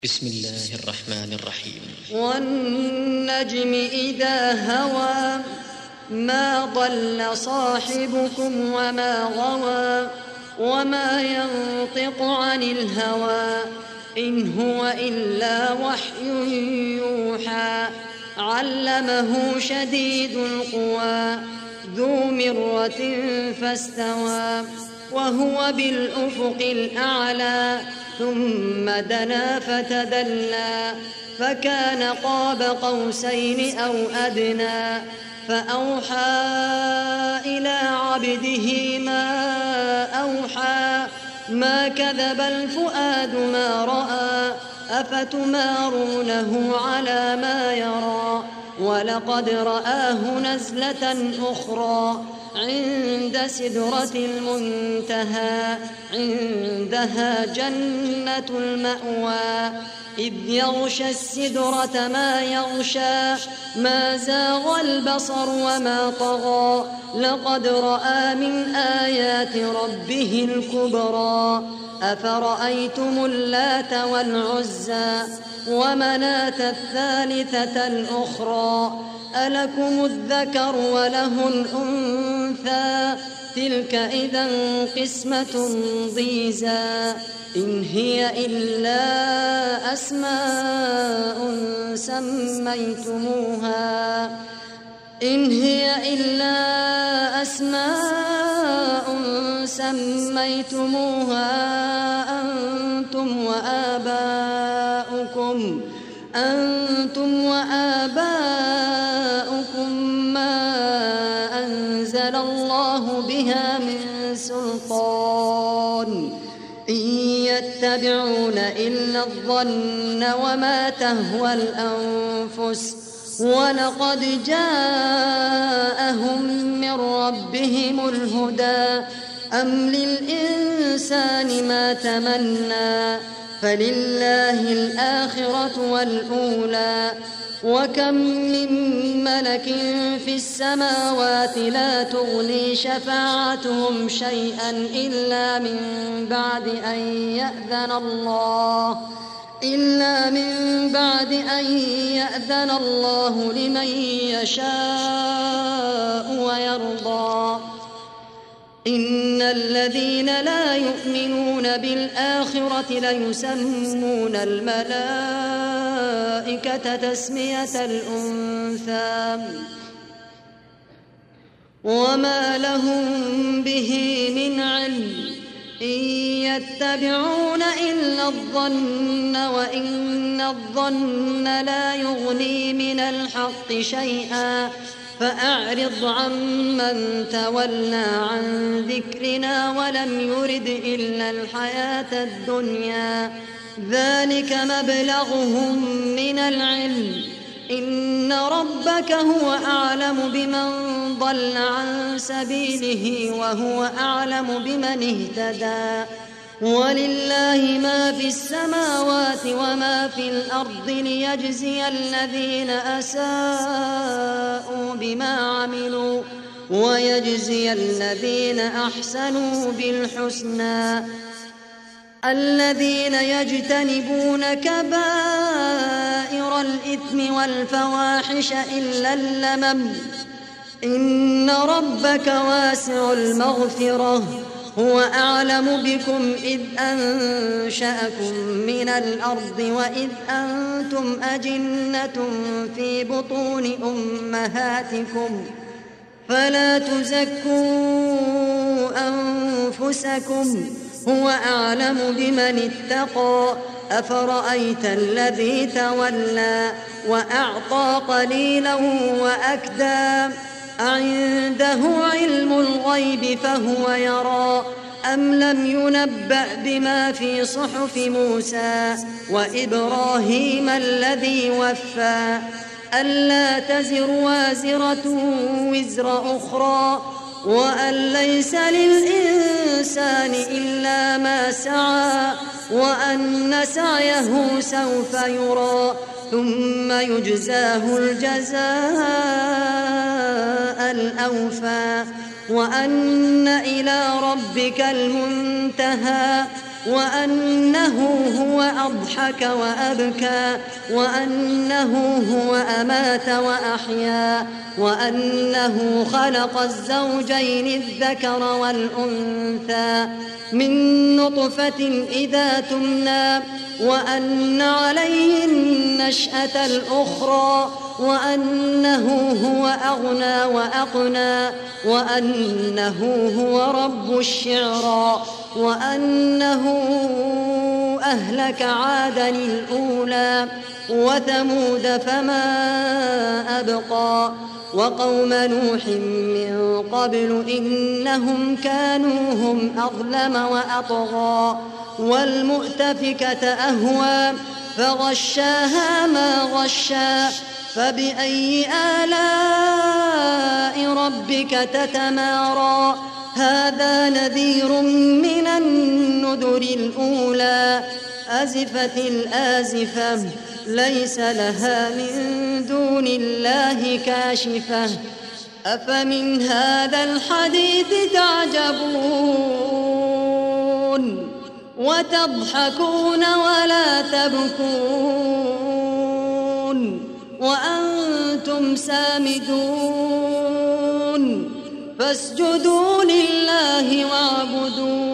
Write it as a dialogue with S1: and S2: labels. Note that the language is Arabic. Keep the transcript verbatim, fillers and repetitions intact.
S1: بسم الله الرحمن الرحيم.
S2: والنجم إذا هوى ما ضل صاحبكم وما غوى وما ينطق عن الهوى إن هو إلا وحي يوحى علمه شديد القوى ذو مرة فاستوى وهو بالأفق الأعلى ثم دنا فتدلى فكان قاب قوسين أو أدنى فأوحى إلى عبده ما أوحى ما كذب الفؤاد ما رأى أفتمارونه على ما يرى ولقد رآه نزلة أخرى عند سدرة المنتهى عندها جنة المأوى إذ يغشى السدرة ما يغشى ما زاغ البصر وما طغى لقد رأى من آيات ربه الكبرى أفرأيتم اللات والعزى ومناة الثالثة الأخرى ألكم الذكر وله الأنثى تلك إذا قسمة ضيزى إن هي إلا أسماء سميتموها إن هي إلا أسماء سميتموها أنتم وآباؤكم أنتم وآباؤكم ما أنزل الله بها من سلطان إن يتبعون إلا الظن وما تهوى الأنفس ولقد جاءهم من ربهم الهدى أم للإنسان ما تمنى فلله الآخرة والأولى وكم من ملك في السماوات لا تغني شفاعتهم شيئا إلا من بعد أن يأذن الله إلا من بعد أن يأذن الله لمن يشاء ويرضى إن الذين لا يؤمنون بالآخرة ليسمون الملائكة تسمية الأنثى وما لهم به من علم إن يتبعون إلا الظن وإن الظن لا يغني من الحق شيئا فأعرض عمن تولى عن ذكرنا ولم يرد إلا الحياة الدنيا ذلك مبلغهم من العلم إن ربك هو أعلم بمن ضل عن سبيله وهو أعلم بمن اهتدى ولله ما في السماوات وما في الأرض ليجزي الذين أساءوا بما عملوا ويجزي الذين أحسنوا بالحسنى الذين يجتنبون كبائر الإثم والفواحش إلا اللمم إن ربك واسع المغفرة هو أعلم بكم إذ أنشأكم من الأرض وإذ أنتم أجنة في بطون أمهاتكم فلا تزكوا أنفسكم هو أعلم بمن اتقى أفرأيت الذي تولى وأعطى قليلا وأكدى أعنده علم الغيب فهو يرى أم لم ينبأ بما في صحف موسى وإبراهيم الذي وفى ألا تزر وازرة وزر أخرى وأن ليس للإنسان إلا ما سعى وأن سعيه سوف يرى ثم يجزاه الجزاء الأوفى وأن إلى ربك المنتهى وأنه هو أضحك وأبكى وأنه هو أمات وأحيا وأنه خلق الزوجين الذكر والأنثى من نطفة إذا تمنى وأن عليه النشأة الأخرى وأنه هو أغنى وأقنى وأنه هو رب الشعرى وأنه أهلك عادا الأولى وثمود فما أبقى وقوم نوح من قبل إنهم كانوا هم أظلم وأطغى والمؤتفكة أهوى فغشاها ما غشا فبأي آلاء ربك تتمارى هذا نذير من النذر الأولى أزفت الآزفة ليس لها من دون الله كاشفة أفمن هذا الحديث تعجبون وتضحكون ولا تبكون وأنتم سامدون فاسجدوا لله واعبدوا